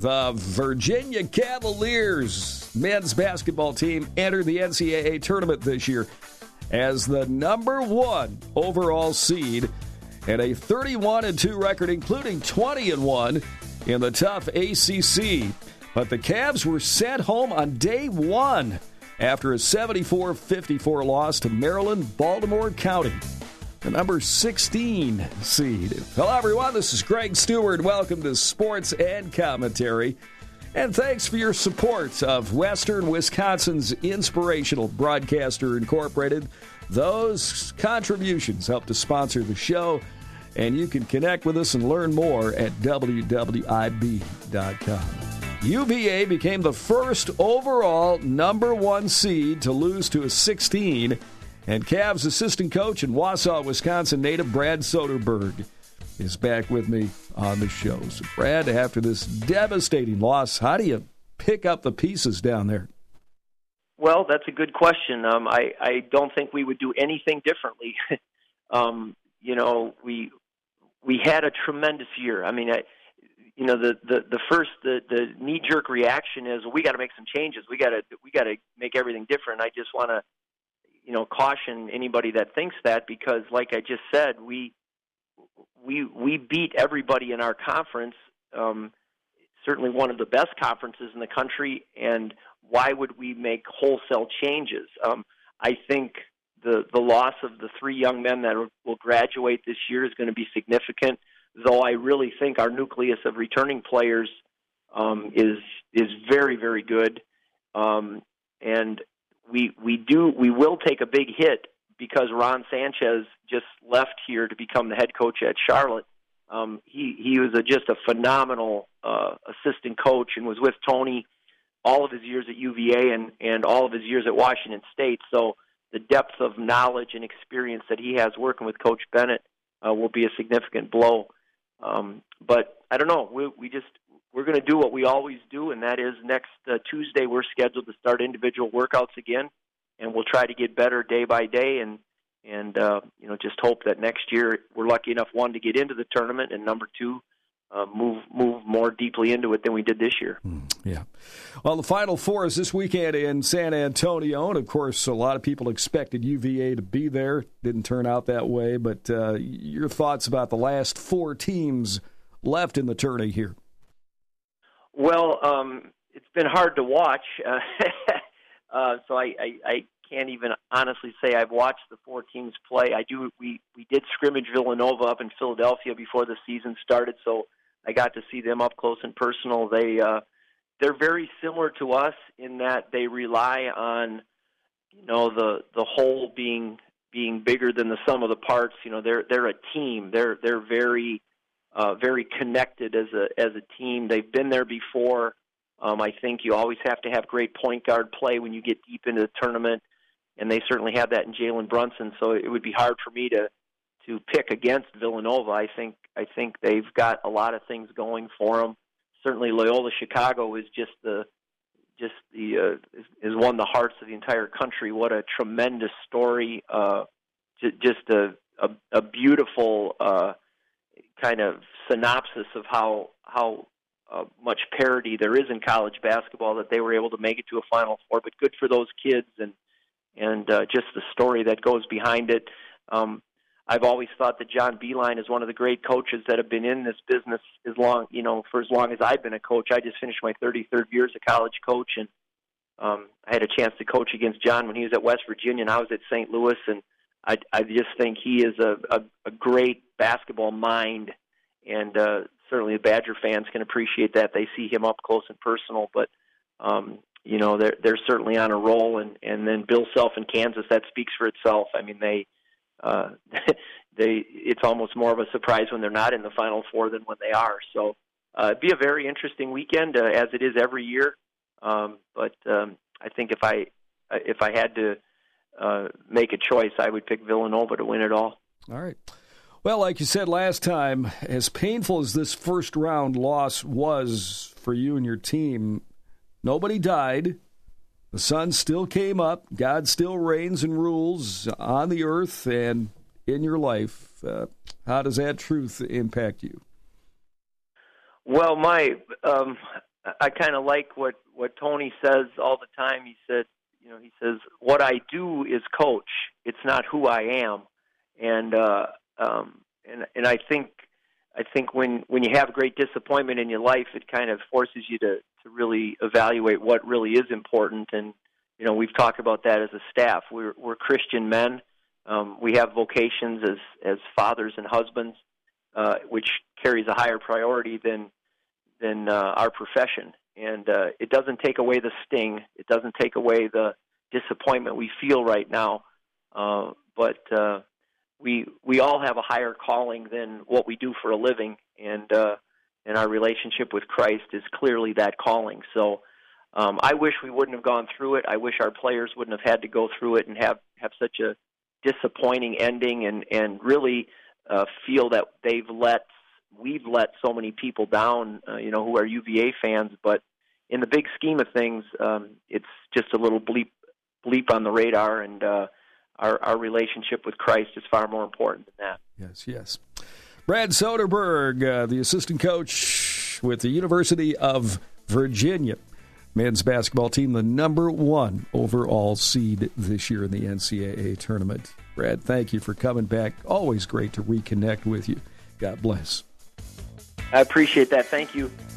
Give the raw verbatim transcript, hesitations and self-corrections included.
The Virginia Cavaliers men's basketball team entered the N C double A tournament this year as the number one overall seed and a thirty-one and two record, including twenty and one in the tough A C C. But the Cavs were sent home on day one after a seventy-four fifty-four loss to Maryland Baltimore County, the number sixteen seed. Hello, everyone. This is Greg Stewart. Welcome to Sports and Commentary. And thanks for your support of Western Wisconsin's Inspirational Broadcaster Incorporated. Those contributions help to sponsor the show, and you can connect with us and learn more at w w i b dot com. U V A became the first overall number one seed to lose to a sixteen, and Cavs assistant coach and Wausau, Wisconsin native Brad Soderberg is back with me on the show. So, Brad, after this devastating loss, how do you pick up the pieces down there? Well, that's a good question. Um, I, I don't think we would do anything differently. um, you know, we we had a tremendous year. I mean, I, you know, the, the, the first the, the knee jerk reaction is, well, we got to make some changes. We got to we got to make everything different. I just want to, you know, caution anybody that thinks that, because, like I just said, we we we beat everybody in our conference. Um, certainly one of the best conferences in the country, and why would we make wholesale changes? Um, I think the the loss of the three young men that will graduate this year is going to be significant, though I really think our nucleus of returning players um, is is very, very good. Um, and we we do we will take a big hit because Ron Sanchez just left here to become the head coach at Charlotte. Um, he he was a, just a phenomenal uh, assistant coach and was with Tony all of his years at U V A and, and all of his years at Washington State. So the depth of knowledge and experience that he has working with Coach Bennett uh, will be a significant blow. Um, but I don't know. We, we just we're going to do what we always do, and that is next uh, Tuesday we're scheduled to start individual workouts again, and we'll try to get better day by day, and and uh, you know just hope that next year we're lucky enough, one, to get into the tournament, and number two, Uh, move move more deeply into it than we did this year. Mm, yeah. Well, the Final Four is this weekend in San Antonio, and of course, a lot of people expected U V A to be there. Didn't turn out that way, but uh, your thoughts about the last four teams left in the tourney here? Well, um, it's been hard to watch, uh, uh, so I, I, I can't even honestly say I've watched the four teams play. I do. We, we did scrimmage Villanova up in Philadelphia before the season started, so I got to see them up close and personal. They uh, they're very similar to us in that they rely on, you know, the the whole being being bigger than the sum of the parts. You know, they're they're a team. They're they're very uh, very connected as a as a team. They've been there before. Um, I think you always have to have great point guard play when you get deep into the tournament, and they certainly have that in Jalen Brunson. So it would be hard for me to to pick against Villanova. I think I think they've got a lot of things going for them. Certainly, Loyola Chicago is just the just the uh, is, is won the hearts of the entire country. What a tremendous story! Uh, j- just a a, a beautiful uh, kind of synopsis of how how uh, much parity there is in college basketball, that they were able to make it to a Final Four. But good for those kids, and and uh, just the story that goes behind it. Um, I've always thought that John Beilein is one of the great coaches that have been in this business as long, you know, for as long as I've been a coach. I just finished my thirty-third year as a college coach, and um, I had a chance to coach against John when he was at West Virginia, and I was at Saint Louis, and I, I just think he is a, a, a great basketball mind, and uh, certainly the Badger fans can appreciate that. They see him up close and personal, but um, you know, they're they're certainly on a roll, and, and then Bill Self in Kansas, that speaks for itself. I mean, they. Uh, they it's almost more of a surprise when they're not in the Final Four than when they are. So uh, it'd be a very interesting weekend, uh, as it is every year. Um, but um, I think if I if I had to uh, make a choice, I would pick Villanova to win it all. All right. Well, like you said last time, as painful as this first round loss was for you and your team, nobody died. The sun still came up. God still reigns and rules on the earth and in your life. Uh, how does that truth impact you? Well, my um, I kind of like what, what Tony says all the time. He said, you know, he says, what I do is coach. It's not who I am. And, uh, um, and, and I think, I think when, when you have great disappointment in your life, it kind of forces you to, to really evaluate what really is important. And, you know, we've talked about that as a staff. We're, we're Christian men. Um, we have vocations as, as fathers and husbands, uh, which carries a higher priority than, than uh, our profession. And uh, it doesn't take away the sting. It doesn't take away the disappointment we feel right now. Uh, but uh, we we all have a higher calling than what we do for a living, and uh, and our relationship with Christ is clearly that calling. So um, I wish we wouldn't have gone through it. I wish our players wouldn't have had to go through it and have, have such a disappointing ending, and and really uh, feel that they've let we've let so many people down, uh, you know, who are U V A fans. But in the big scheme of things, um, it's just a little bleep bleep on the radar, and uh, our our relationship with Christ is far more important than that. Yes, yes. Brad Soderberg, uh, the assistant coach with the University of Virginia men's basketball team, the number one overall seed this year in the N C double A tournament. Brad, thank you for coming back. Always great to reconnect with you. God bless. I appreciate that. Thank you.